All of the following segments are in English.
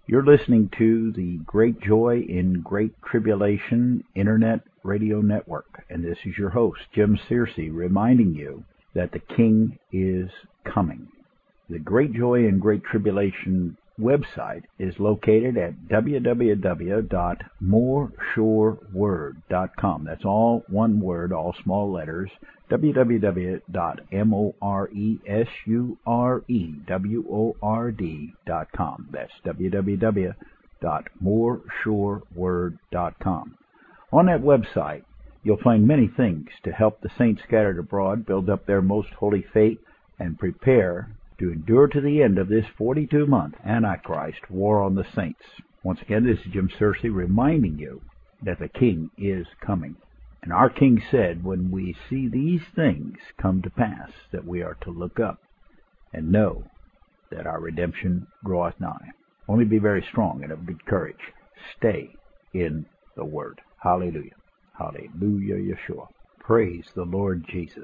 You're listening to the Great Joy in Great Tribulation Internet Radio Network, and this is your host, Jim Searcy, reminding you that the King is coming. The Great Joy in Great Tribulation website is located at www.moressureword.com. That's all one word, all small letters, www.moressureword.com. That's www.moressureword.com. On that website, you'll find many things to help the saints scattered abroad build up their most holy faith and prepare to endure to the end of this 42-month Antichrist war on the saints. Once again, this is Jim Searcy reminding you that the King is coming. And our King said, when we see these things come to pass, that we are to look up and know that our redemption draweth nigh. Only be very strong and of good courage. Stay in the Word. Hallelujah. Hallelujah, Yeshua. Praise the Lord Jesus.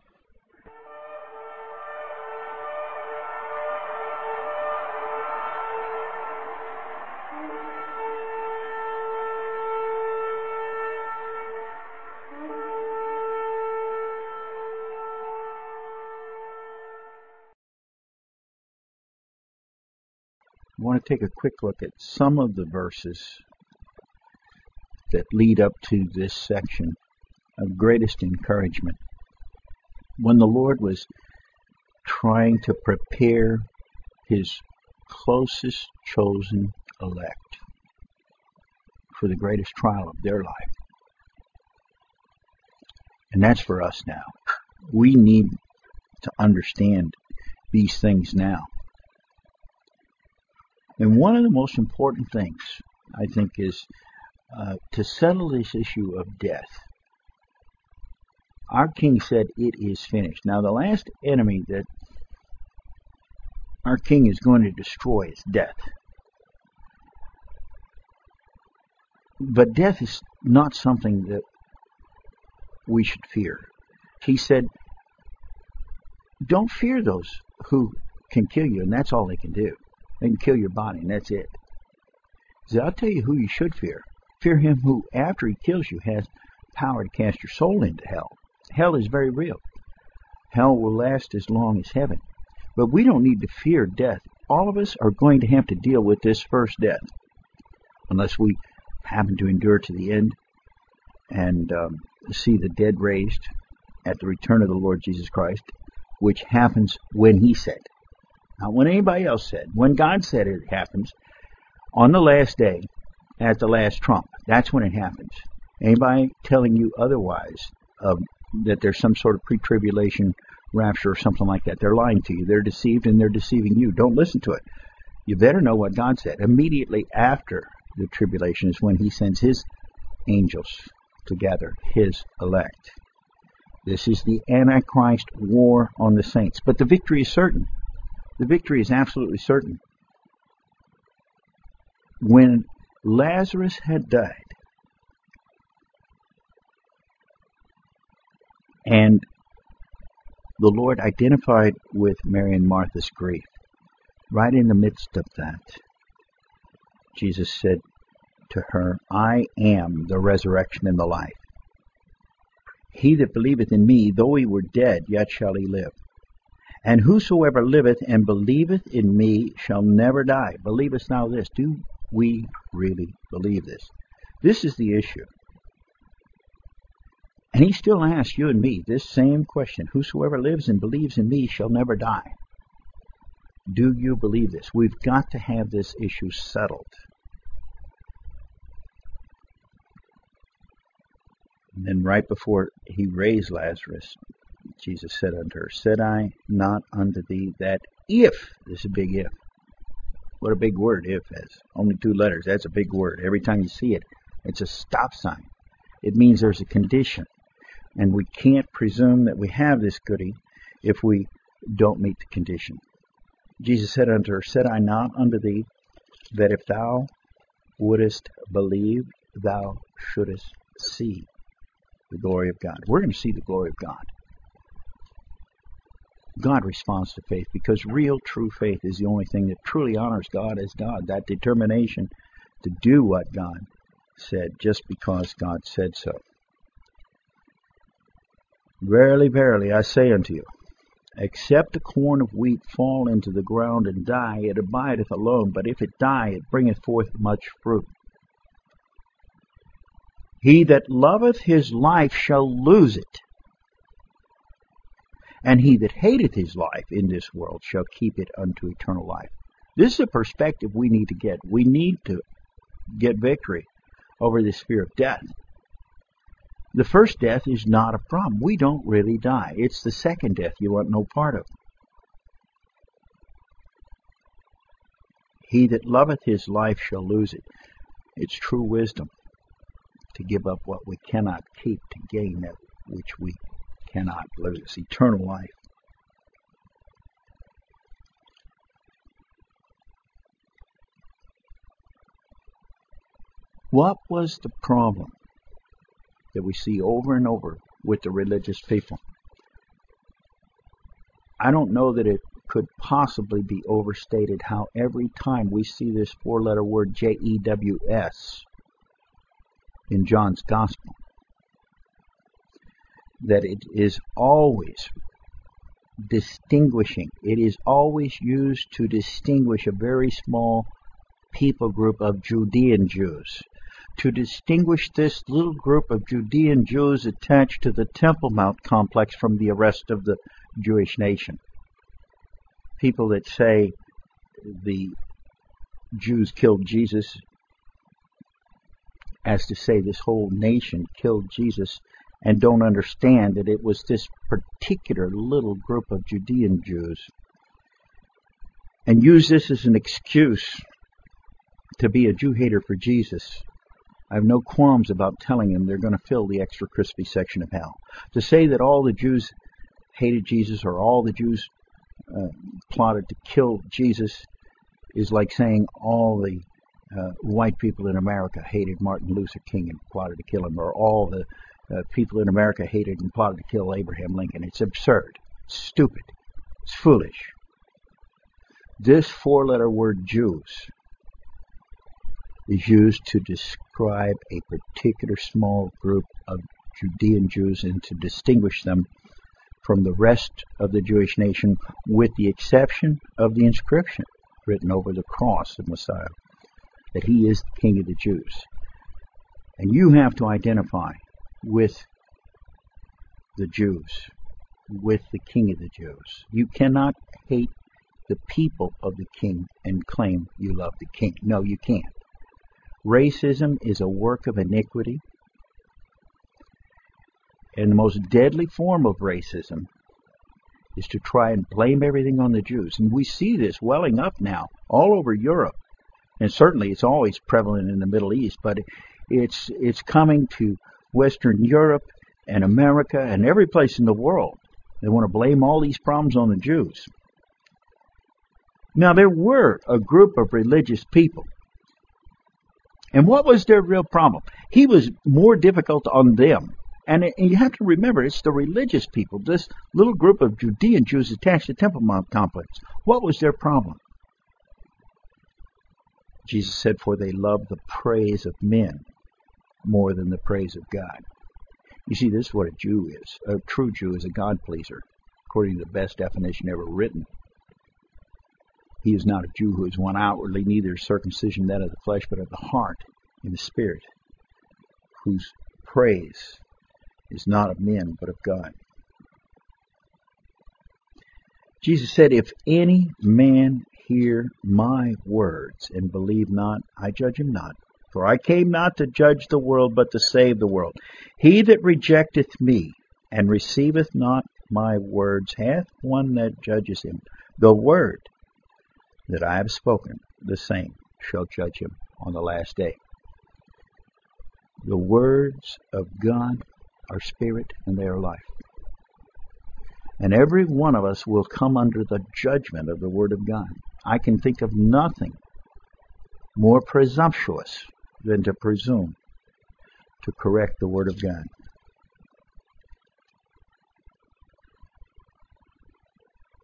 I want to take a quick look at some of the verses that lead up to this section of greatest encouragement. When the Lord was trying to prepare His closest chosen elect for the greatest trial of their life. And that's for us now. We need to understand these things now. And one of the most important things, I think, is to settle this issue of death. Our King said, it is finished. Now, the last enemy that our King is going to destroy is death. But death is not something that we should fear. He said, don't fear those who can kill you, and that's all they can do. They can kill your body, and that's it. He said, I'll tell you who you should fear. Fear him who, after he kills you, has power to cast your soul into hell. Hell is very real. Hell will last as long as heaven. But we don't need to fear death. All of us are going to have to deal with this first death, unless we happen to endure to the end and see the dead raised at the return of the Lord Jesus Christ, which happens when He said. Not when anybody else said. When God said it happens, on the last day, at the last trump. That's when it happens. Anybody telling you otherwise, that there's some sort of pre-tribulation rapture or something like that, they're lying to you. They're deceived and they're deceiving you. Don't listen to it. You better know what God said. Immediately after the tribulation is when He sends His angels to gather His elect. This is the Antichrist war on the saints. But the victory is certain. The victory is absolutely certain. When Lazarus had died, and the Lord identified with Mary and Martha's grief, right in the midst of that, Jesus said to her, I am the resurrection and the life. He that believeth in me, though he were dead, yet shall he live. And whosoever liveth and believeth in me shall never die. Believest thou this? Do we really believe this? This is the issue. And He still asks you and me this same question. Whosoever lives and believes in me shall never die. Do you believe this? We've got to have this issue settled. And then right before He raised Lazarus, Jesus said unto her, said I not unto thee that if, this is a big if. What a big word, if has only 2 letters. That's a big word. Every time you see it, it's a stop sign. It means there's a condition. And we can't presume that we have this goodie if we don't meet the condition. Jesus said unto her, said I not unto thee that if thou wouldest believe, thou shouldest see the glory of God. We're going to see the glory of God. God responds to faith, because real, true faith is the only thing that truly honors God as God. That determination to do what God said just because God said so. Verily, verily, I say unto you, except a corn of wheat fall into the ground and die, it abideth alone, but if it die, it bringeth forth much fruit. He that loveth his life shall lose it, and he that hateth his life in this world shall keep it unto eternal life. This is a perspective we need to get. We need to get victory over this fear of death. The first death is not a problem. We don't really die. It's the second death you want no part of. He that loveth his life shall lose it. It's true wisdom to give up what we cannot keep to gain that which we cannot lose, eternal life. What was the problem that we see over and over with the religious people? I don't know that it could possibly be overstated how every time we see this four-letter word J-E-W-S in John's Gospel, that it is always distinguishing. It is always used to distinguish a very small people group of Judean Jews. To distinguish this little group of Judean Jews attached to the Temple Mount complex from the rest of the Jewish nation. People that say the Jews killed Jesus, as to say this whole nation killed Jesus, and don't understand that it was this particular little group of Judean Jews, and use this as an excuse to be a Jew hater for Jesus. I have no qualms about telling them they're going to fill the extra crispy section of hell. To say that all the Jews hated Jesus or all the Jews plotted to kill Jesus is like saying all the white people in America hated Martin Luther King and plotted to kill him, or all the people in America hated and plotted to kill Abraham Lincoln. It's absurd. It's stupid. It's foolish. This four-letter word Jews is used to describe a particular small group of Judean Jews and to distinguish them from the rest of the Jewish nation, with the exception of the inscription written over the cross of Messiah, that he is the King of the Jews. And you have to identify with the Jews, with the King of the Jews. You cannot hate the people of the King and claim you love the King. No, you can't. Racism is a work of iniquity, and the most deadly form of racism is to try and blame everything on the Jews. And we see this welling up now all over Europe, and certainly it's always prevalent in the Middle East, but it's coming to Western Europe and America and every place in the world. They want to blame all these problems on the Jews. Now, there were a group of religious people, and what was their real problem? He was more difficult on them. And you have to remember, it's the religious people, this little group of Judean Jews attached to Temple Mount complex. What was their problem? Jesus said, for they love the praise of men more than the praise of God. You see, this is what a Jew is. A true Jew is a God pleaser, according to the best definition ever written. He is not a Jew who is one outwardly, neither is circumcision that of the flesh, but of the heart, in the spirit, whose praise is not of men, but of God. Jesus said, if any man hear my words and believe not, I judge him not. For I came not to judge the world, but to save the world. He that rejecteth me and receiveth not my words hath one that judges him. The word that I have spoken, the same shall judge him on the last day. The words of God are spirit and they are life. And every one of us will come under the judgment of the Word of God. I can think of nothing more presumptuous than to presume to correct the Word of God.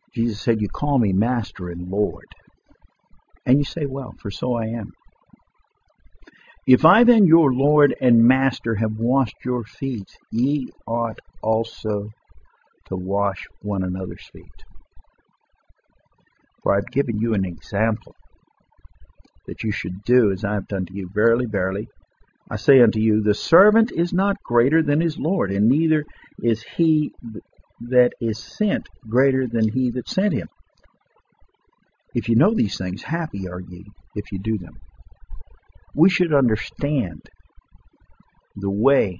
Jesus said, you call me Master and Lord. And you say, well, for so I am. If I then, your Lord and Master, have washed your feet, ye ought also to wash one another's feet. For I've given you an example that you should do as I have done to you. Verily, verily, I say unto you, the servant is not greater than his Lord, and neither is he that is sent greater than he that sent him. If you know these things, happy are ye if you do them. We should understand the way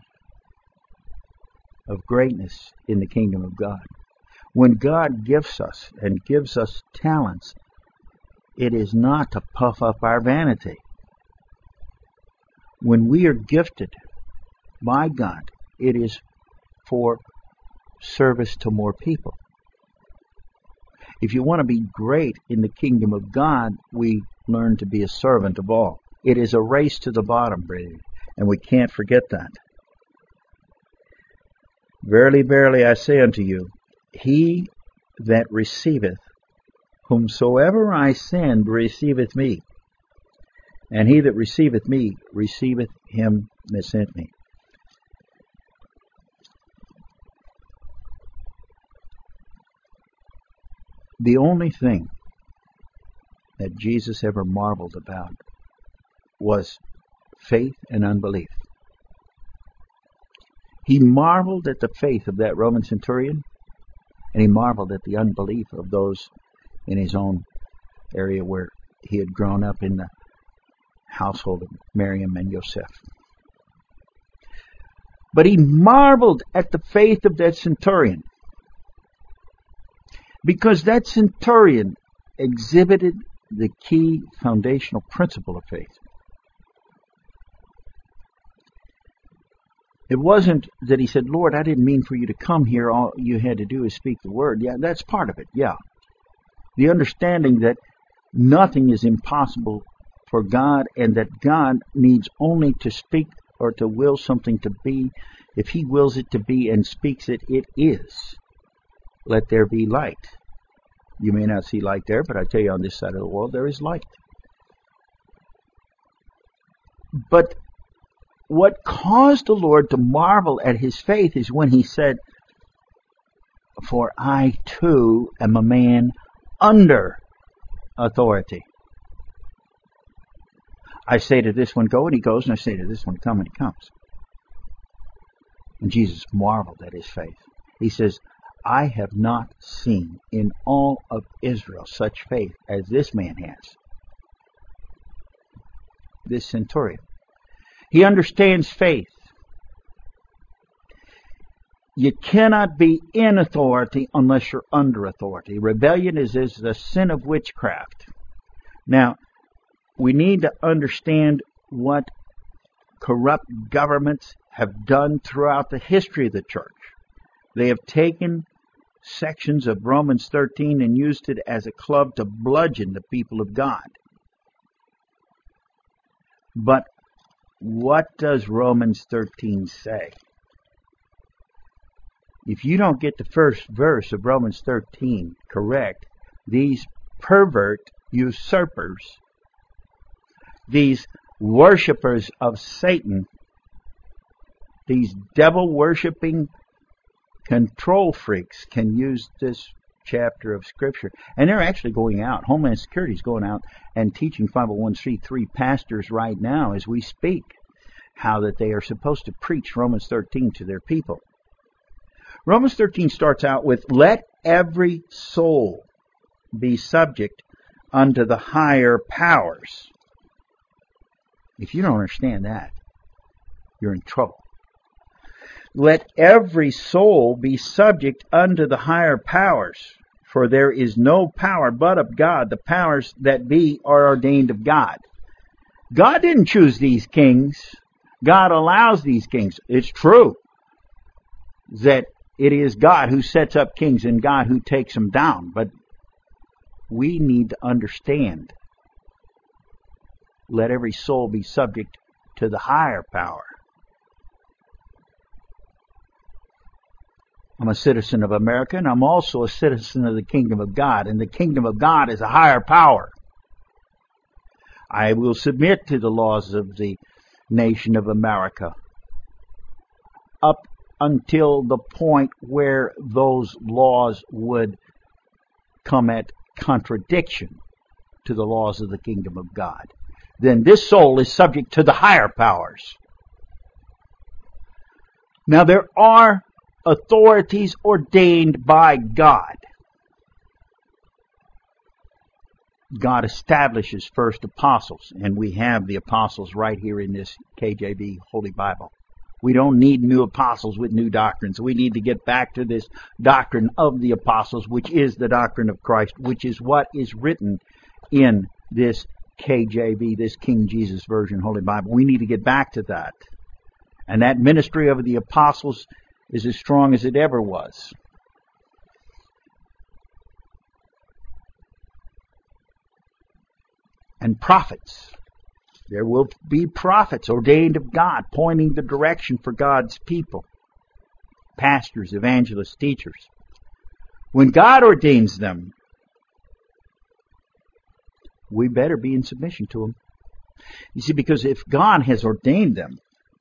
of greatness in the kingdom of God. When God gifts us and gives us talents, it is not to puff up our vanity. When we are gifted by God, it is for service to more people. If you want to be great in the kingdom of God, we learn to be a servant of all. It is a race to the bottom, brethren, and we can't forget that. Verily, verily, I say unto you, he that receiveth whomsoever I send receiveth me, and he that receiveth me receiveth him that sent me. The only thing that Jesus ever marveled about was faith and unbelief. He marveled at the faith of that Roman centurion, and he marveled at the unbelief of those in his own area where he had grown up in the household of Miriam and Joseph. But he marveled at the faith of that centurion, because that centurion exhibited the key foundational principle of faith. It wasn't that he said, Lord, I didn't mean for you to come here. All you had to do is speak the word. Yeah, that's part of it, yeah. The understanding that nothing is impossible for God, and that God needs only to speak or to will something to be. If he wills it to be and speaks it, it is. Let there be light. You may not see light there, but I tell you, on this side of the world, there is light. But what caused the Lord to marvel at his faith is when he said, for I too am a man under authority. I say to this one, go, and he goes, and I say to this one, come, and he comes. And Jesus marveled at his faith. He says, I have not seen in all of Israel such faith as this man has. This centurion. He understands faith. You cannot be in authority unless you're under authority. Rebellion is the sin of witchcraft. Now, we need to understand what corrupt governments have done throughout the history of the church. They have taken sections of Romans 13 and used it as a club to bludgeon the people of God. But what does Romans 13 say? If you don't get the first verse of Romans 13 correct, these pervert usurpers, these worshipers of Satan, these devil-worshipping control freaks can use this chapter of Scripture. And they're actually going out. Homeland Security is going out and teaching 501c3 pastors right now as we speak how that they are supposed to preach Romans 13 to their people. Romans 13 starts out with, let every soul be subject unto the higher powers. If you don't understand that, you're in trouble. Let every soul be subject unto the higher powers, for there is no power but of God. The powers that be are ordained of God. God didn't choose these kings. God allows these kings. It's true that it is God who sets up kings and God who takes them down. But we need to understand, let every soul be subject to the higher power. I'm I'm a citizen of America, and I'm also a citizen of the kingdom of God. And the kingdom of God is a higher power. I will submit to the laws of the nation of America up until the point where those laws would come at contradiction to the laws of the kingdom of God. Then this soul is subject to the higher powers. Now there are authorities ordained by God. God establishes first apostles, and we have the apostles right here in this KJV Holy Bible. We don't need new apostles with new doctrines. We need to get back to this doctrine of the apostles, which is the doctrine of Christ, which is what is written in this KJV, this King Jesus Version Holy Bible. We need to get back to that. And that ministry of the apostles is as strong as it ever was. And prophets. There will be prophets ordained of God, pointing the direction for God's people. Pastors, evangelists, teachers. When God ordains them, we better be in submission to them. You see, because if God has ordained them,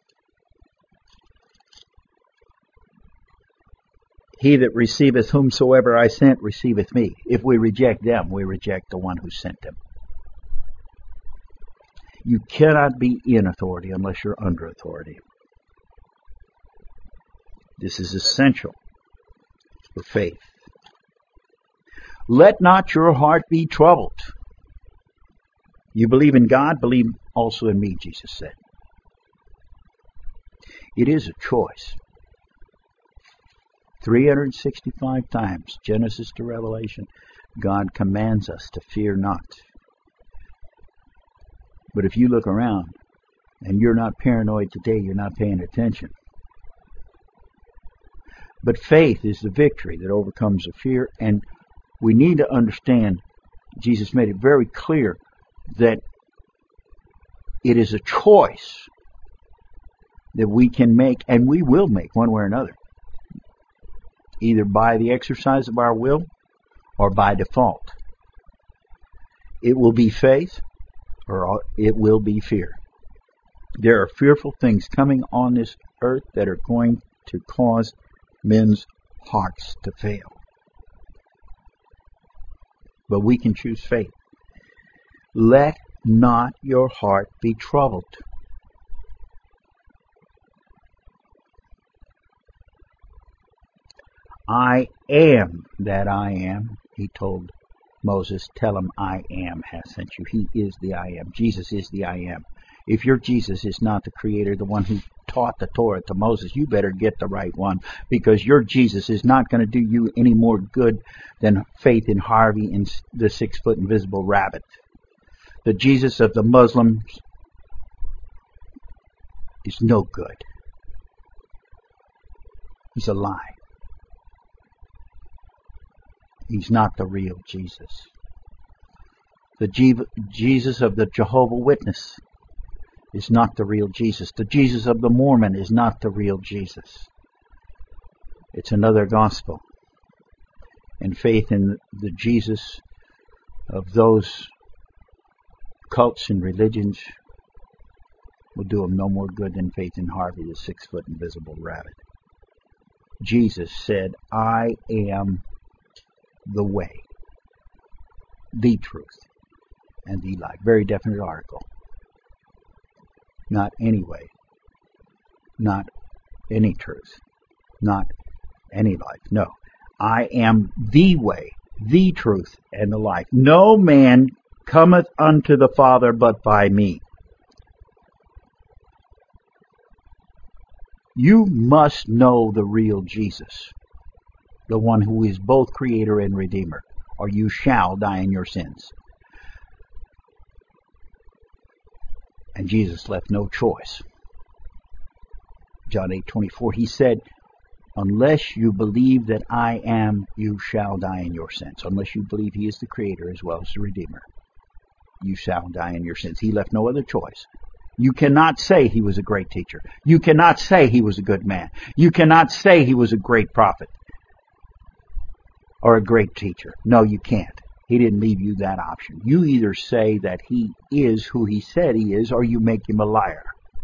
he that receiveth whomsoever I sent receiveth me. If we reject them, we reject the one who sent them. You cannot be in authority unless you're under authority. This is essential for faith. Let not your heart be troubled. You believe in God, believe also in me, Jesus said. It is a choice. 365 times, Genesis to Revelation, God commands us to fear not. But if you look around and you're not paranoid today, you're not paying attention. But faith is the victory that overcomes the fear, and we need to understand, Jesus made it very clear that it is a choice that we can make, and we will make one way or another, either by the exercise of our will or by default. It will be faith or it will be fear. There are fearful things coming on this earth that are going to cause men's hearts to fail. But we can choose faith. Let not your heart be troubled. I am that I am, he told Moses. Tell him I am has sent you. He is the I am. Jesus is the I am. If your Jesus is not the Creator, the one who taught the Torah to Moses, you better get the right one, because your Jesus is not going to do you any more good than faith in Harvey and the 6-foot invisible rabbit. The Jesus of the Muslims is no good. He's a lie. He's not the real Jesus. The Jesus of the Jehovah's Witness is not the real Jesus. The Jesus of the Mormon is not the real Jesus. It's another gospel. And faith in the Jesus of those cults and religions will do them no more good than faith in Harvey, the 6-foot invisible rabbit. Jesus said, I am the way, the truth, and the life. Very definite article. Not any way, not any truth, not any life. No, I am the way, the truth, and the life. No man cometh unto the Father but by me. You must know the real Jesus, the one who is both Creator and Redeemer, or you shall die in your sins. And Jesus left no choice. John 8:24, he said, unless you believe that I am, you shall die in your sins. Unless you believe he is the Creator as well as the Redeemer, you shall die in your sins. He left no other choice. You cannot say he was a great teacher. You cannot say he was a good man. You cannot say he was a great prophet. or a great teacher. No, you can't. He didn't leave you that option. You either say that he is who he said he is, or you make him a liar,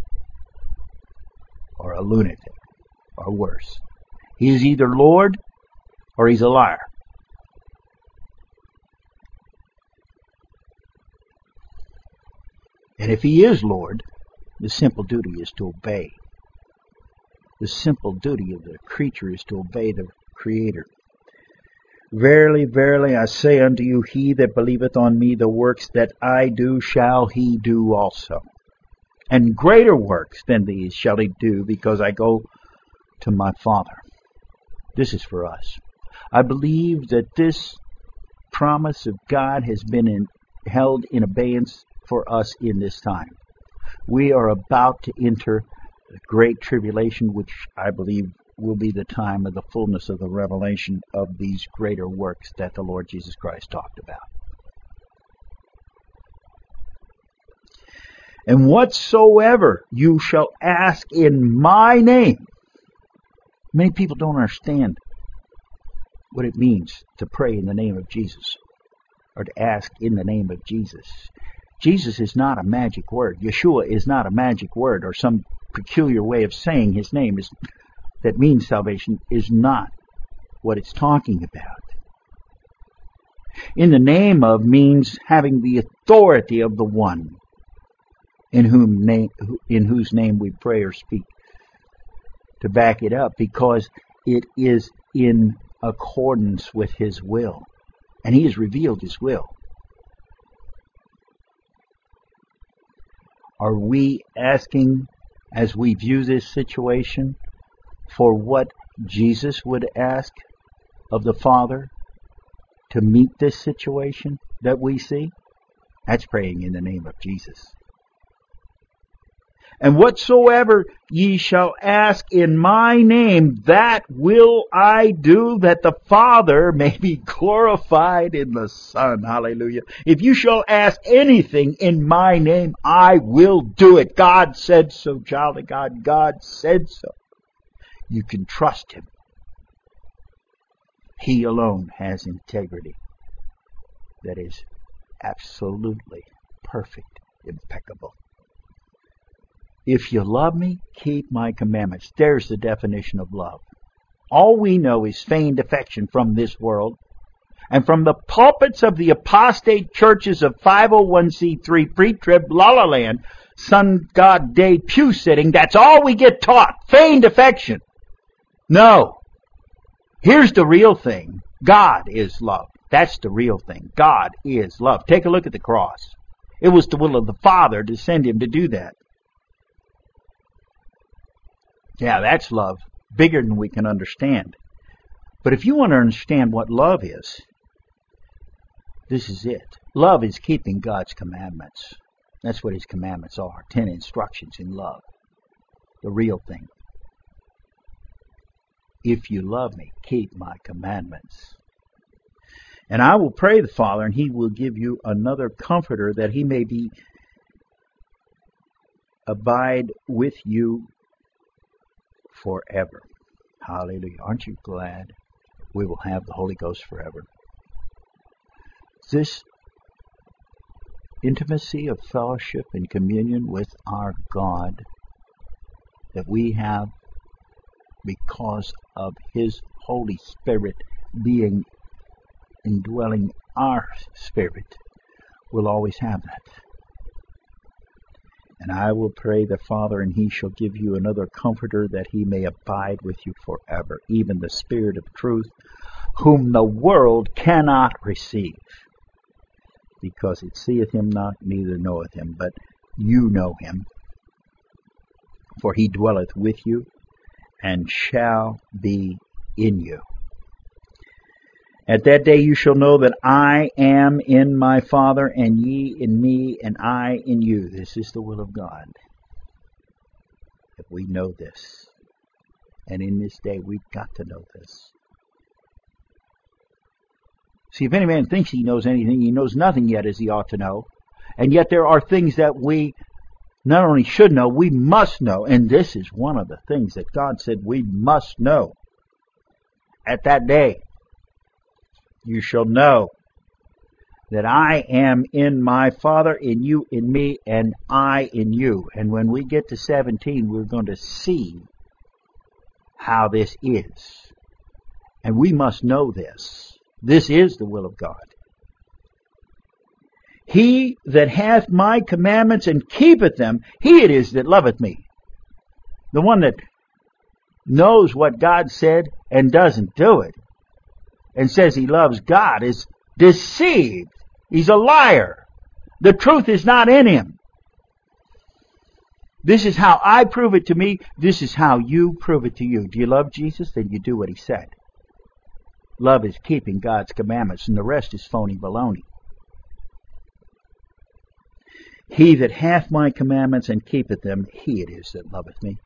or a lunatic, or worse. He is either Lord, or he's a liar. And if he is Lord, the simple duty is to obey. The simple duty of the creature is to obey the Creator. Verily, verily, I say unto you, he that believeth on me, the works that I do shall he do also. And greater works than these shall he do, because I go to my Father. This is for us. I believe that this promise of God has been held in abeyance for us in this time. We are about to enter the great tribulation, which I believe will be the time of the fullness of the revelation of these greater works that the Lord Jesus Christ talked about. And whatsoever you shall ask in my name. Many people don't understand what it means to pray in the name of Jesus, or to ask in the name of Jesus. Jesus is not a magic word. Yeshua is not a magic word, or some peculiar way of saying his name that means salvation is not what it's talking about. In the name of means having the authority of the one in whose name we pray or speak, to back it up, because it is in accordance with his will. And he has revealed his will. Are we asking, as we view this situation, for what Jesus would ask of the Father to meet this situation that we see? That's praying in the name of Jesus. And whatsoever ye shall ask in my name, that will I do, that the Father may be glorified in the Son. Hallelujah. If you shall ask anything in my name, I will do it. God said so, child of God. God said so. You can trust him. He alone has integrity that is absolutely perfect, impeccable. If you love me, keep my commandments. There's the definition of love. All we know is feigned affection from this world, and from the pulpits of the apostate churches of 501c3, pre-trib, la-la land, sun god day pew sitting. That's all we get taught. Feigned affection. No. Here's the real thing. God is love. That's the real thing. God is love. Take a look at the cross. It was the will of the Father to send him to do that. Yeah, that's love. Bigger than we can understand. But if you want to understand what love is, this is it. Love is keeping God's commandments. That's what his commandments are. 10 instructions in love. The real thing. If you love me, keep my commandments. And I will pray the Father, and he will give you another comforter, that he may abide with you forever. Hallelujah. Aren't you glad we will have the Holy Ghost forever? This intimacy of fellowship and communion with our God that we have because of his Holy Spirit being indwelling our spirit, we'll always have that. And I will pray the Father, and he shall give you another comforter, that he may abide with you forever, even the Spirit of truth, whom the world cannot receive, because it seeth him not, neither knoweth him. But you know him, for he dwelleth with you, and shall be in you. At that day you shall know that I am in my Father, and ye in me, and I in you. This is the will of God, that we know this. And in this day we've got to know this. See, if any man thinks he knows anything, he knows nothing yet as he ought to know. And yet there are things that we not only should know, we must know. And this is one of the things that God said we must know at that day. you shall know that I am in my Father, in you, in me, and I in you. And when we get to 17, we're going to see how this is. And we must know this. This is the will of God. He that hath my commandments and keepeth them, he it is that loveth me. The one that knows what God said and doesn't do it, and says he loves God, is deceived. He's a liar. The truth is not in him. This is how I prove it to me. This is how you prove it to you. Do you love Jesus? Then you do what he said. Love is keeping God's commandments, and the rest is phony baloney. He that hath my commandments and keepeth them, he it is that loveth me.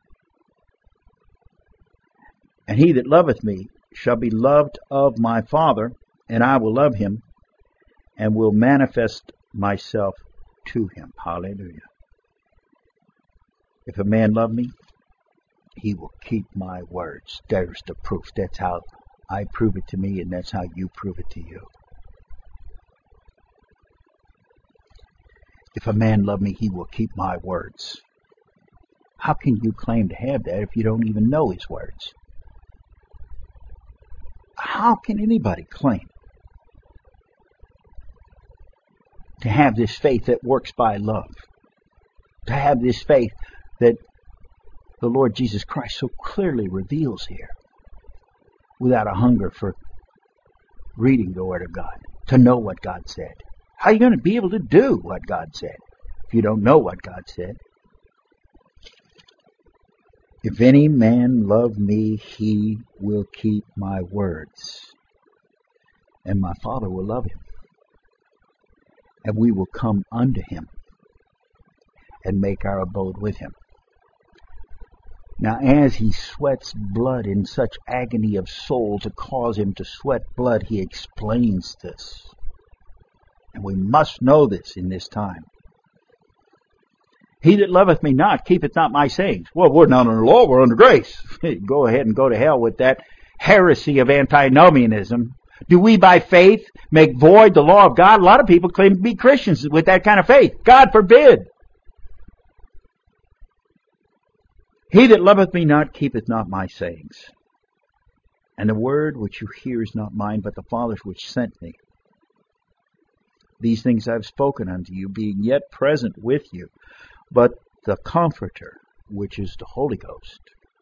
And he that loveth me shall be loved of my Father, and I will love him, and will manifest myself to him. Hallelujah. If a man love me, he will keep my words. There's the proof. That's how I prove it to me, and that's how you prove it to you. If a man love me, he will keep my words. How can you claim to have that if you don't even know his words? How can anybody claim to have this faith that works by love? To have this faith that the Lord Jesus Christ so clearly reveals here, without a hunger for reading the Word of God, to know what God said. How are you going to be able to do what God said if you don't know what God said? If any man love me, he will keep my words, and my Father will love him, and we will come unto him and make our abode with him. Now, as he sweats blood in such agony of soul to cause him to sweat blood, he explains this. And we must know this in this time. He that loveth me not keepeth not my sayings. Well, we're not under law, we're under grace. Go ahead and go to hell with that heresy of antinomianism. Do we by faith make void the law of God? A lot of people claim to be Christians with that kind of faith. God forbid. He that loveth me not keepeth not my sayings. And the word which you hear is not mine, but the Father's which sent me. These things I have spoken unto you, being yet present with you. But the Comforter, which is the Holy Ghost,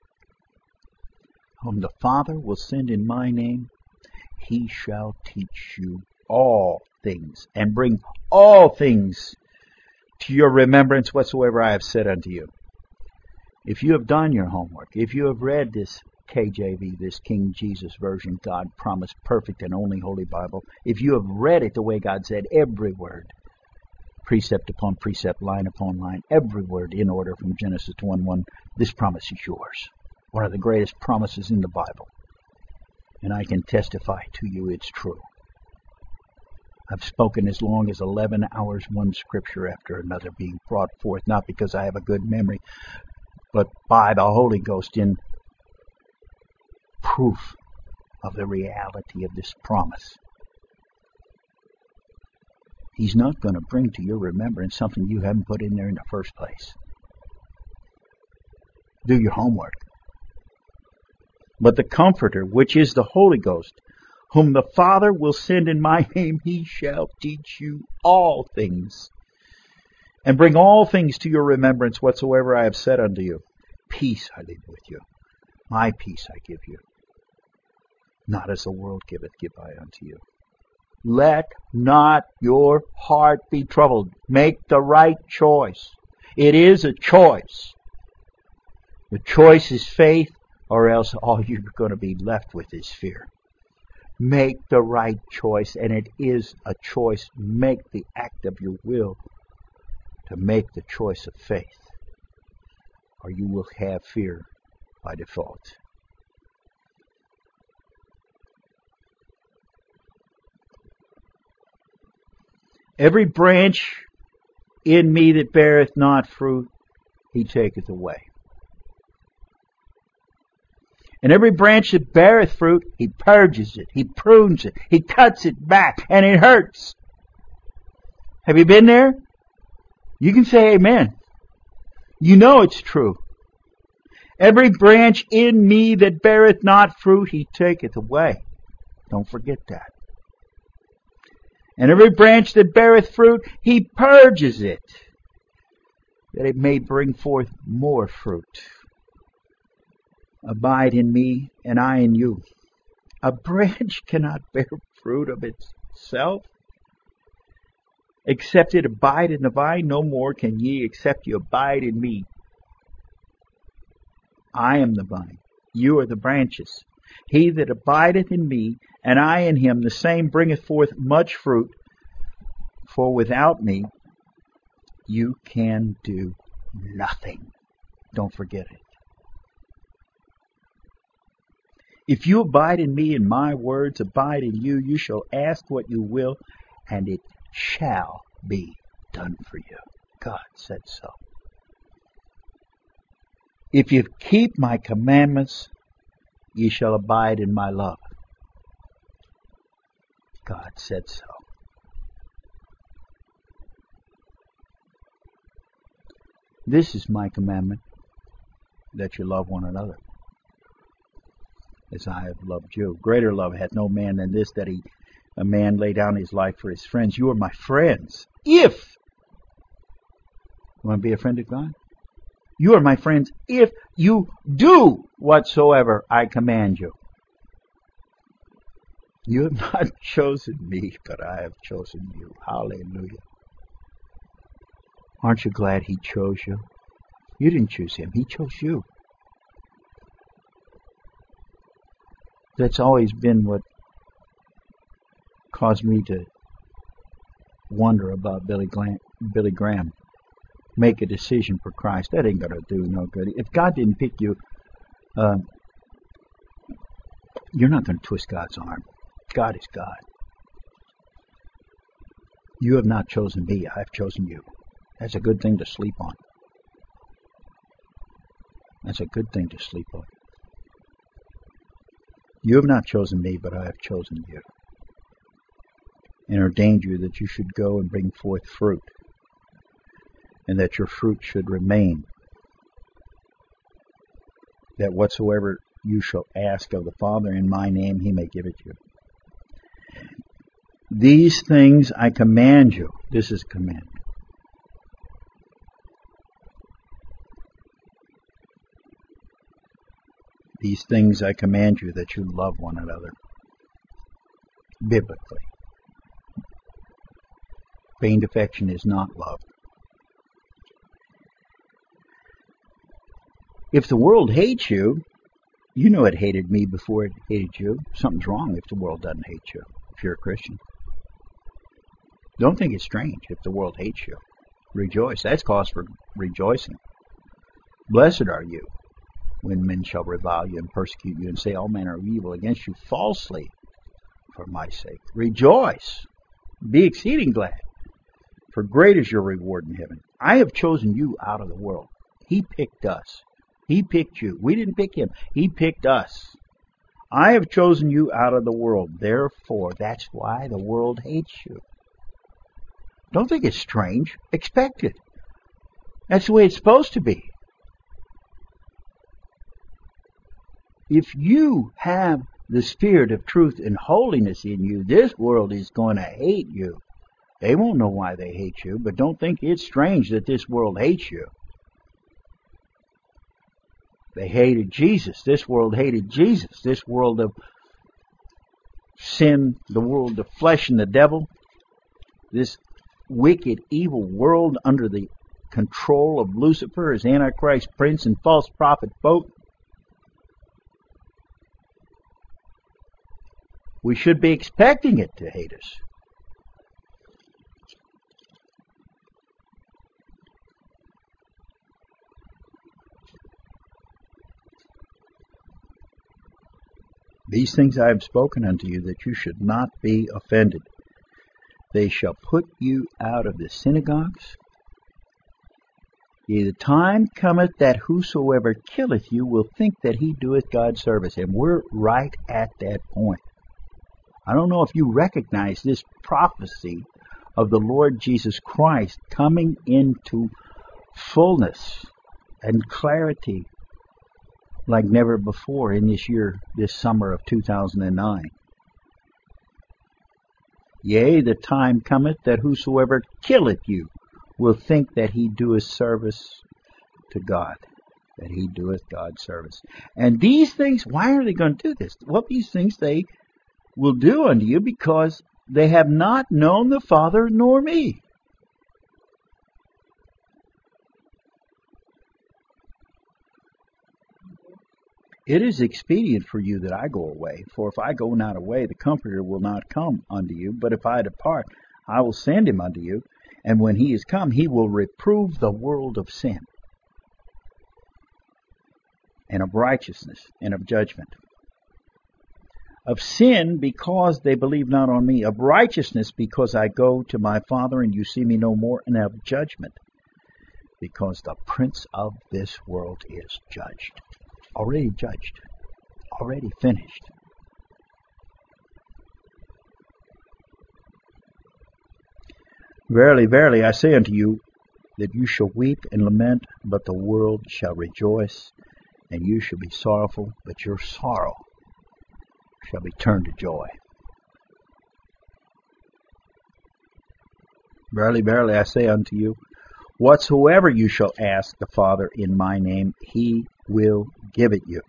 whom the Father will send in my name, he shall teach you all things, and bring all things to your remembrance whatsoever I have said unto you. If you have done your homework, if you have read this KJV, this King Jesus Version, God Promised Perfect and Only Holy Bible, if you have read it the way God said, every word, precept upon precept, line upon line, every word in order from Genesis 1:1, this promise is yours. One of the greatest promises in the Bible. And I can testify to you it's true. I've spoken as long as 11 hours, one scripture after another being brought forth, not because I have a good memory, but by the Holy Ghost in proof of the reality of this promise. He's not going to bring to your remembrance something you haven't put in there in the first place. Do your homework. But the Comforter, which is the Holy Ghost, whom the Father will send in my name, he shall teach you all things, and bring all things to your remembrance whatsoever I have said unto you. Peace I leave with you. My peace I give you. Not as the world giveth, give I unto you. Let not your heart be troubled. Make the right choice. It is a choice. The choice is faith, or else all you're going to be left with is fear. Make the right choice, and it is a choice. Make the act of your will to make the choice of faith, or you will have fear by default. Every branch in me that beareth not fruit, he taketh away. And every branch that beareth fruit, He purges it, He prunes it, He cuts it back, and it hurts. Have you been there? You can say amen. You know it's true. Every branch in me that beareth not fruit, He taketh away. Don't forget that. And every branch that beareth fruit, He purges it, that it may bring forth more fruit. Abide in me, and I in you. A branch cannot bear fruit of itself, except it abide in the vine. No more can ye, except you abide in me. I am the vine, you are the branches. He that abideth in me, and I in him, the same bringeth forth much fruit. For without me, you can do nothing. Don't forget it. If you abide in me and my words abide in you, you shall ask what you will, and it shall be done for you. God said so. If you keep my commandments, ye shall abide in my love. God said so. This is my commandment, that you love one another, as I have loved you. Greater love hath no man than this, that a man lay down his life for his friends. You are my friends. If you want to be a friend of God, you are my friends if you do whatsoever I command you. You have not chosen me, but I have chosen you. Hallelujah. Aren't you glad He chose you? You didn't choose Him. He chose you. That's always been what caused me to wonder about Billy Graham. Make a decision for Christ. That ain't going to do no good. If God didn't pick you, you're not going to twist God's arm. God is God. You have not chosen me. I have chosen you. That's a good thing to sleep on. That's a good thing to sleep on. You have not chosen me, but I have chosen you, and ordained you that you should go and bring forth fruit, and that your fruit should remain, that whatsoever you shall ask of the Father in my name, He may give it you. These things I command you. This is a command. These things I command you, that you love one another. Biblically. Feigned affection is not love. If the world hates you, you know it hated me before it hated you. Something's wrong if the world doesn't hate you, if you're a Christian. Don't think it's strange if the world hates you. Rejoice. That's cause for rejoicing. Blessed are you when men shall revile you and persecute you and say all manner of evil against you falsely for my sake. Rejoice. Be exceeding glad, for great is your reward in heaven. I have chosen you out of the world. He picked us. He picked you. We didn't pick Him. He picked us. I have chosen you out of the world. Therefore, that's why the world hates you. Don't think it's strange. Expect it. That's the way it's supposed to be. If you have the Spirit of truth and holiness in you, this world is going to hate you. They won't know why they hate you, but don't think it's strange that this world hates you. They hated Jesus. This world hated Jesus. This world of sin, the world of flesh and the devil, this wicked, evil world under the control of Lucifer as Antichrist prince and false prophet both. We should be expecting it to hate us. These things I have spoken unto you, that you should not be offended. They shall put you out of the synagogues. Yea, the time cometh that whosoever killeth you will think that he doeth God service. And we're right at that point. I don't know if you recognize this prophecy of the Lord Jesus Christ coming into fullness and clarity like never before in this year, this summer of 2009. Yea, the time cometh that whosoever killeth you will think that he doeth service to God, that he doeth God service. And these things, why are they going to do this? Well, these things they will do unto you because they have not known the Father nor me. It is expedient for you that I go away, for if I go not away, the Comforter will not come unto you. But if I depart, I will send him unto you. And when he is come, he will reprove the world of sin, and of righteousness, and of judgment. Of sin, because they believe not on me. Of righteousness, because I go to my Father, and you see me no more. And of judgment, because the prince of this world is judged. Already judged. Already finished. Verily, verily, I say unto you, that you shall weep and lament, but the world shall rejoice, and you shall be sorrowful, but your sorrow shall be turned to joy. Verily, verily, I say unto you, whatsoever you shall ask the Father in my name, he will give it you.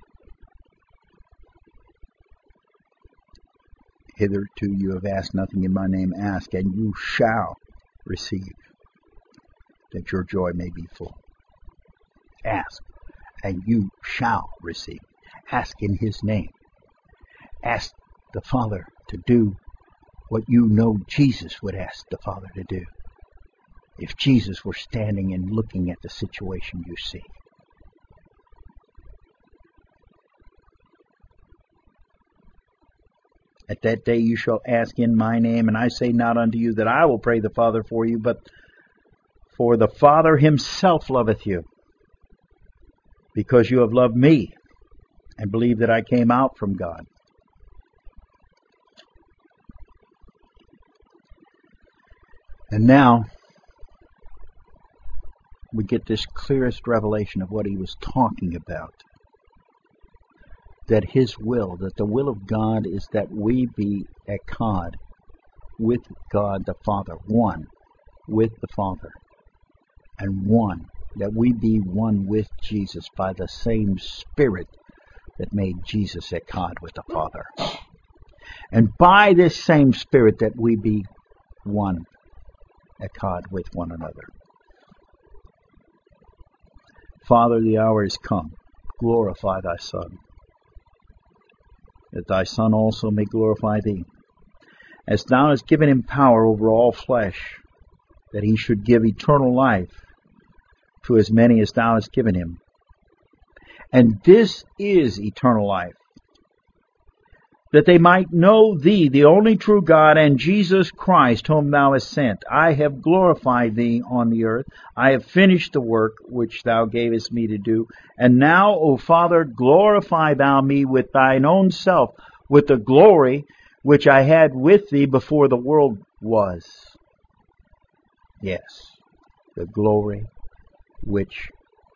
Hitherto you have asked nothing in my name. Ask, and you shall receive, that your joy may be full. Ask, and you shall receive. Ask in his name. Ask the Father to do what you know Jesus would ask the Father to do if Jesus were standing and looking at the situation you see. At that day you shall ask in my name, and I say not unto you that I will pray the Father for you, but for the Father himself loveth you, because you have loved me, and believe that I came out from God. And now we get this clearest revelation of what he was talking about. That his will, that the will of God is that we be echad with God the Father, one with the Father, and one, that we be one with Jesus by the same Spirit that made Jesus echad with the Father. And by this same Spirit that we be one echad with one another. Father, the hour is come. Glorify thy Son, that thy Son also may glorify thee, as thou hast given him power over all flesh, that he should give eternal life to as many as thou hast given him. And this is eternal life, that they might know thee, the only true God, and Jesus Christ, whom thou hast sent. I have glorified thee on the earth. I have finished the work which thou gavest me to do. And now, O Father, glorify thou me with thine own self, with the glory which I had with thee before the world was. Yes, the glory which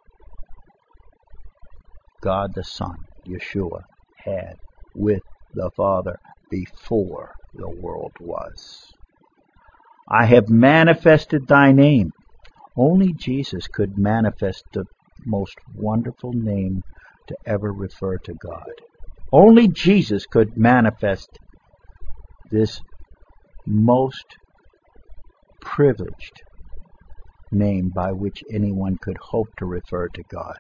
God the Son, Yeshua, had with the Father before the world was. I have manifested thy name. Only Jesus could manifest the most wonderful name to ever refer to God. Only Jesus could manifest this most privileged name by which anyone could hope to refer to God.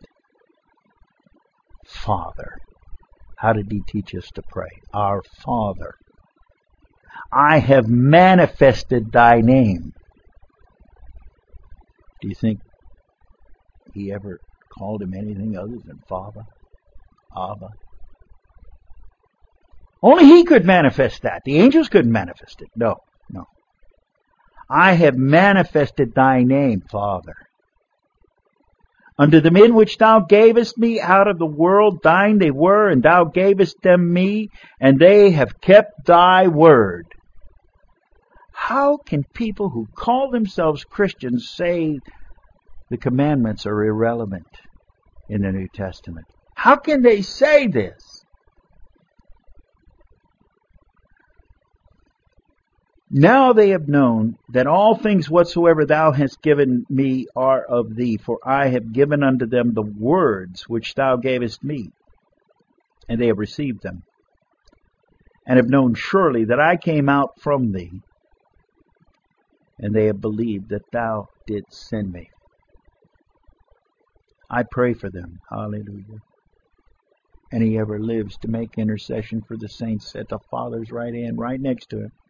Father. How did he teach us to pray? Our Father, I have manifested thy name. Do you think he ever called him anything other than Father? Abba? Only he could manifest that. The angels couldn't manifest it. No. I have manifested thy name, Father. Unto the men which thou gavest me out of the world, thine they were, and thou gavest them me, and they have kept thy word. How can people who call themselves Christians say the commandments are irrelevant in the New Testament? How can they say this? Now they have known that all things whatsoever thou hast given me are of thee, for I have given unto them the words which thou gavest me, and they have received them, and have known surely that I came out from thee, and they have believed that thou didst send me. I pray for them. Hallelujah. And he ever lives to make intercession for the saints at the Father's right hand, right next to him.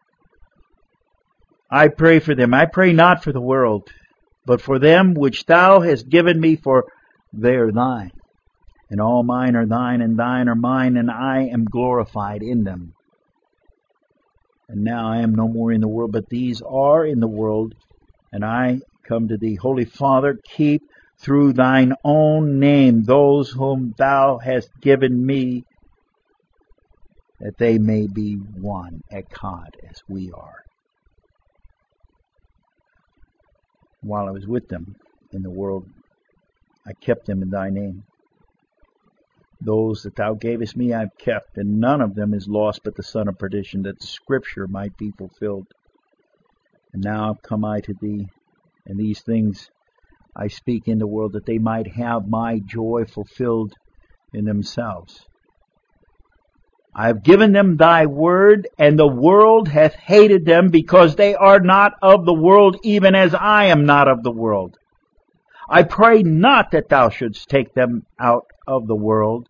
I pray for them. I pray not for the world, but for them which thou hast given me, for they are thine. And all mine are thine, and thine are mine, and I am glorified in them. And now I am no more in the world, but these are in the world, and I come to thee. Holy Father, keep through thine own name those whom thou hast given me, that they may be one, echad, as we are. While I was with them in the world, I kept them in thy name. Those that thou gavest me I have kept, and none of them is lost but the son of perdition, that the scripture might be fulfilled. And now come I to thee, and these things I speak in the world, that they might have my joy fulfilled in themselves. I have given them thy word, and the world hath hated them, because they are not of the world, even as I am not of the world. I pray not that thou shouldst take them out of the world.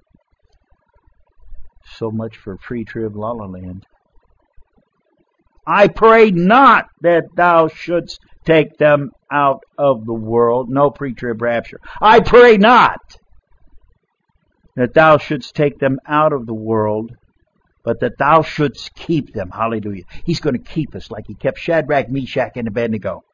So much for pre-trib La La Land. I pray not that thou shouldst take them out of the world. No pre-trib rapture. I pray not that thou shouldst take them out of the world, but that thou shouldst keep them. Hallelujah. He's going to keep us like he kept Shadrach, Meshach, and Abednego.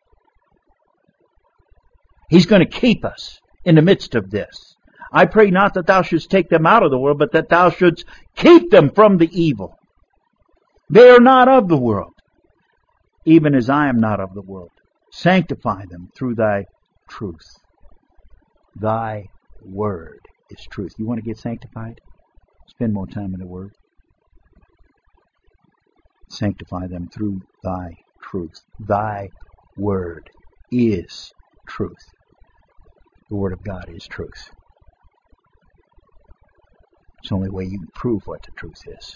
He's going to keep us in the midst of this. I pray not that thou shouldst take them out of the world, but that thou shouldst keep them from the evil. They are not of the world, even as I am not of the world. Sanctify them through thy truth. Thy word is truth. You want to get sanctified? Spend more time in the word. Sanctify them through thy truth. Thy word is truth. The word of God is truth. It's the only way you can prove what the truth is.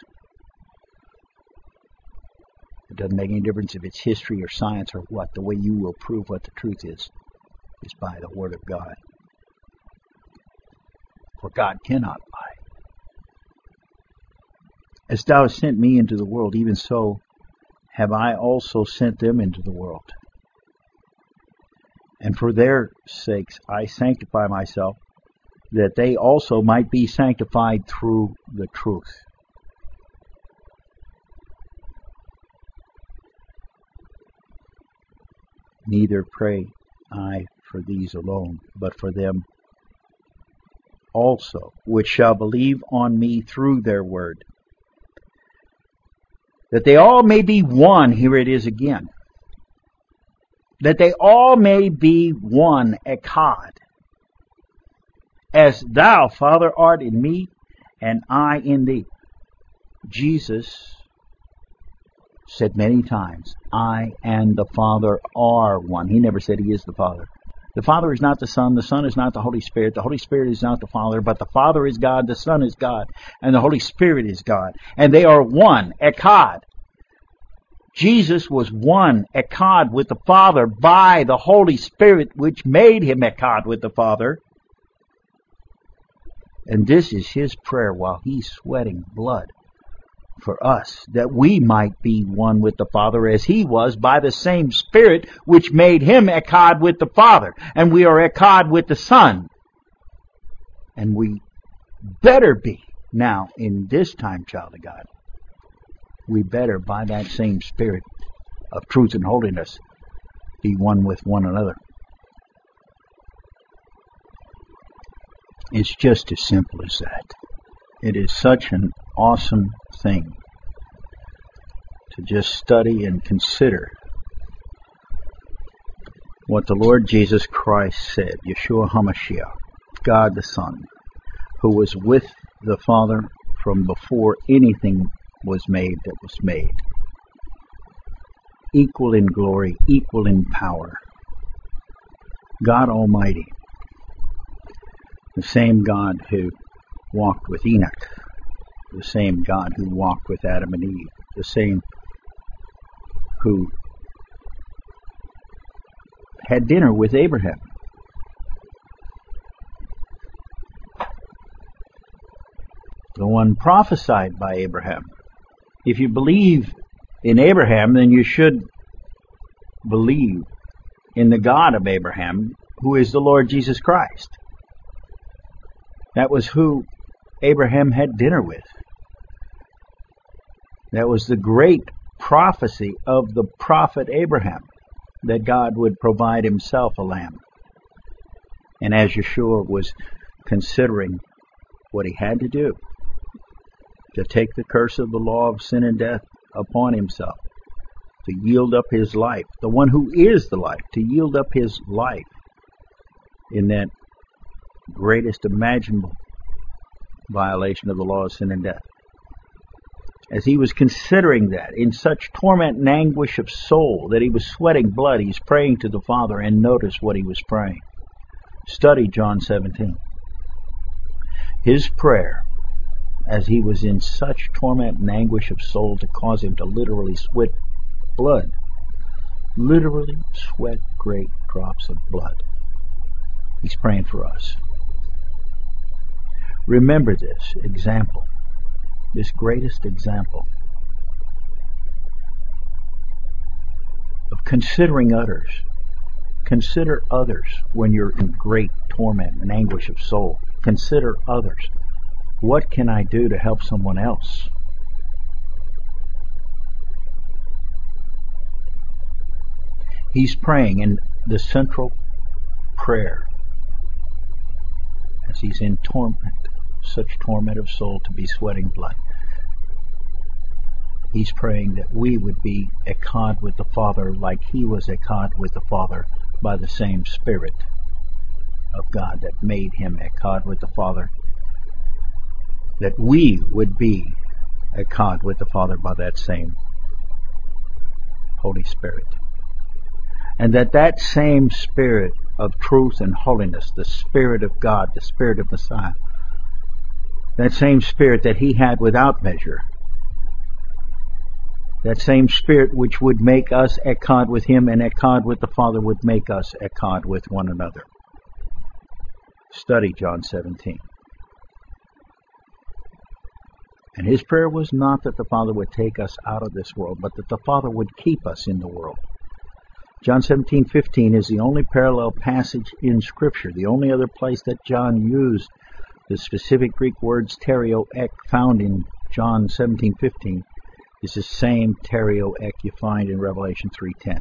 It doesn't make any difference if it's history or science or what. The way you will prove what the truth is by the word of God. For God cannot lie. As thou hast sent me into the world, even so have I also sent them into the world. And for their sakes I sanctify myself, that they also might be sanctified through the truth. Neither pray I for these alone, but for them also, which shall believe on me through their word, that they all may be one. Here it is again. That they all may be one, echad, as thou, Father, art in me, and I in thee. Jesus said many times, I and the Father are one. He never said he is the Father. The Father is not the Son is not the Holy Spirit is not the Father, but the Father is God, the Son is God, and the Holy Spirit is God. And they are one, echad. Jesus was one, echad, with the Father by the Holy Spirit, which made him echad with the Father. And this is his prayer while he's sweating blood for us, that we might be one with the Father as he was by the same Spirit which made him echad with the Father. And we are echad with the Son. And we better be now in this time, child of God. We better, by that same Spirit of truth and holiness, be one with one another. It's just as simple as that. It is such an awesome thing to just study and consider what the Lord Jesus Christ said, Yeshua HaMashiach, God the Son, who was with the Father from before anything was made that was made. Equal in glory, equal in power. God Almighty. The same God who walked with Enoch. The same God who walked with Adam and Eve. The same who had dinner with Abraham. The one prophesied by Abraham. If you believe in Abraham, then you should believe in the God of Abraham, who is the Lord Jesus Christ. That was who Abraham had dinner with. That was the great prophecy of the prophet Abraham, that God would provide himself a lamb. And as Yeshua was considering what he had to do to take the curse of the law of sin and death upon himself, to yield up his life, the one who is the life, to yield up his life in that greatest imaginable violation of the law of sin and death. As he was considering that in such torment and anguish of soul that he was sweating blood, he's praying to the Father, and notice what he was praying. Study John 17. His prayer, as he was in such torment and anguish of soul to cause him to literally sweat blood, literally sweat great drops of blood. He's praying for us. Remember this example, this greatest example of considering others. Consider others when you're in great torment and anguish of soul. Consider others. What can I do to help someone else? He's praying in the central prayer as he's in torment, such torment of soul to be sweating blood. He's praying that we would be echad with the Father like he was echad with the Father by the same Spirit of God that made him echad with the Father. That we would be echad with the Father by that same Holy Spirit. And that same Spirit of truth and holiness, the Spirit of God, the Spirit of Messiah, that same Spirit that he had without measure, that same Spirit which would make us echad with him and echad with the Father would make us echad with one another. Study John 17. And his prayer was not that the Father would take us out of this world, but that the Father would keep us in the world. John 17:15 is the only parallel passage in Scripture, the only other place that John used the specific Greek words terio ek found in John 17:15 is the same terio ek you find in Revelation 3:10.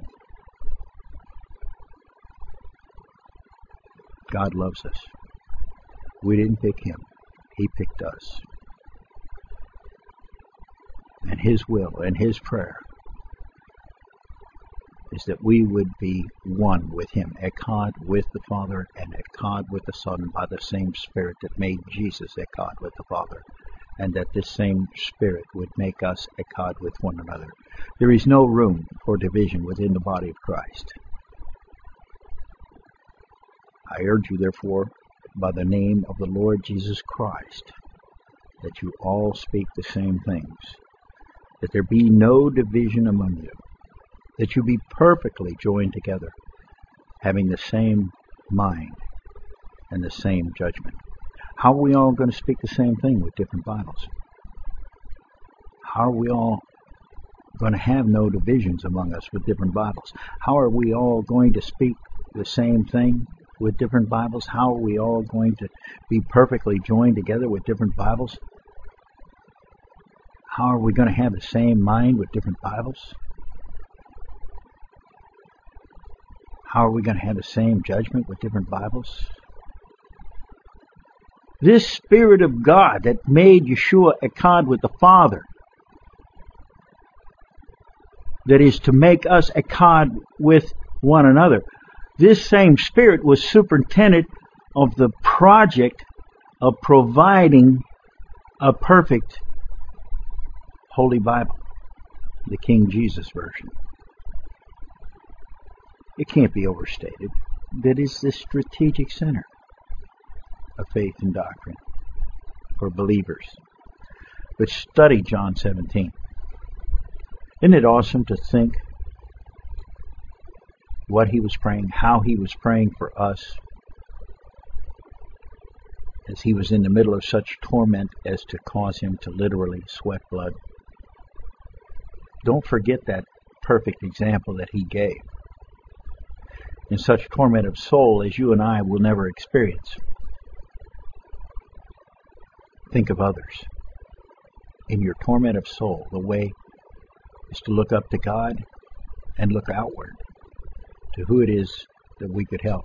God loves us. We didn't pick him. He picked us. And his will and his prayer is that we would be one with him, echad with the Father and echad with the Son by the same Spirit that made Jesus echad with the Father, and that this same Spirit would make us echad with one another. There is no room for division within the body of Christ. I urge you, therefore, by the name of the Lord Jesus Christ, that you all speak the same things, that there be no division among you, that you be perfectly joined together, having the same mind and the same judgment. How are we all going to speak the same thing with different Bibles? How are we all going to have no divisions among us with different Bibles? How are we all going to speak the same thing with different Bibles? How are we all going to be perfectly joined together with different Bibles? How are we going to have the same mind with different Bibles? How are we going to have the same judgment with different Bibles? This Spirit of God that made Yeshua Echad with the Father, that is to make us Echad with one another, this same Spirit was superintendent of the project of providing a perfect Holy Bible, the King Jesus Version. It can't be overstated that it's the strategic center of faith and doctrine for believers. But study John 17. Isn't it awesome to think what he was praying, how he was praying for us as he was in the middle of such torment as to cause him to literally sweat blood? Don't forget that perfect example that he gave in such torment of soul as you and I will never experience. Think of others. In your torment of soul, the way is to look up to God and look outward to who it is that we could help.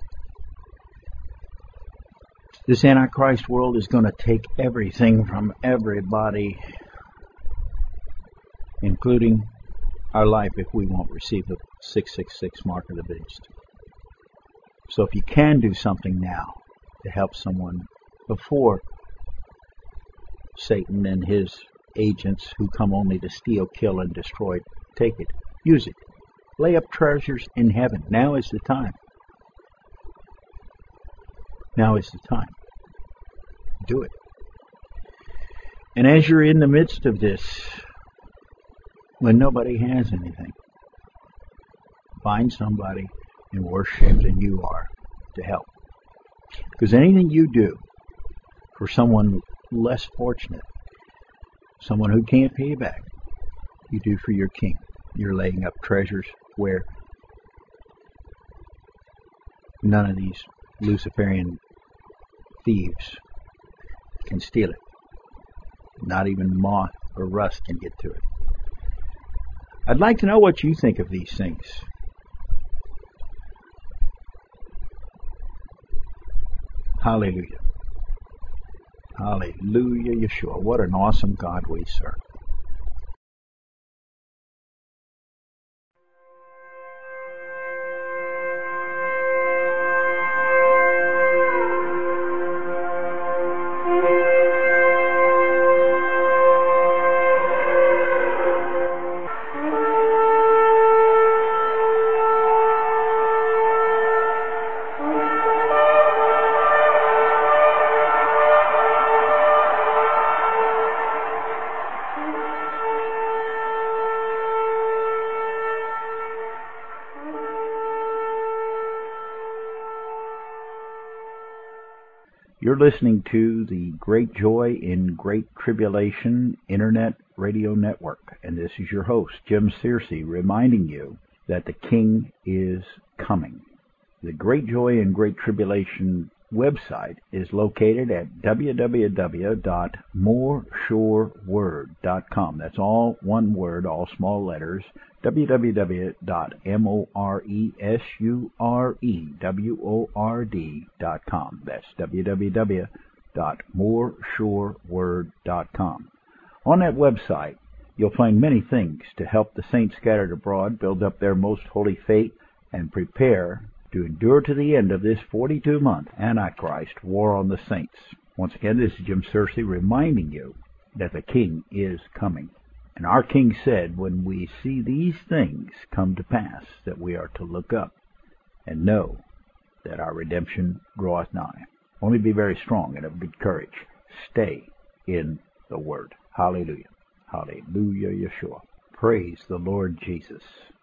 This Antichrist world is going to take everything from everybody, including our life, if we won't receive the 666 mark of the beast. So if you can do something now to help someone before Satan and his agents who come only to steal, kill, and destroy, take it. Use it. Lay up treasures in heaven. Now is the time. Now is the time. Do it. And as you're in the midst of this, when nobody has anything, find somebody in worse shape than you are to help. Because anything you do for someone less fortunate, someone who can't pay you back, you do for your king. You're laying up treasures where none of these Luciferian thieves can steal it. Not even moth or rust can get to it. I'd like to know what you think of these things. Hallelujah. Hallelujah, Yeshua. What an awesome God we serve. You're listening to the Great Joy in Great Tribulation Internet Radio Network, and this is your host, Jim Searcy, reminding you that the King is coming. The Great Joy in Great Tribulation website is located at www.moresureword.com. That's all one word, all small letters, www.moresureword.com. That's www.moresureword.com. On that website, you'll find many things to help the saints scattered abroad build up their most holy faith and prepare to endure to the end of this 42-month Antichrist war on the saints. Once again, this is Jim Searcy reminding you that the King is coming. And our King said, when we see these things come to pass, that we are to look up and know that our redemption draweth nigh. Only be very strong and of good courage. Stay in the Word. Hallelujah. Hallelujah, Yeshua. Praise the Lord Jesus.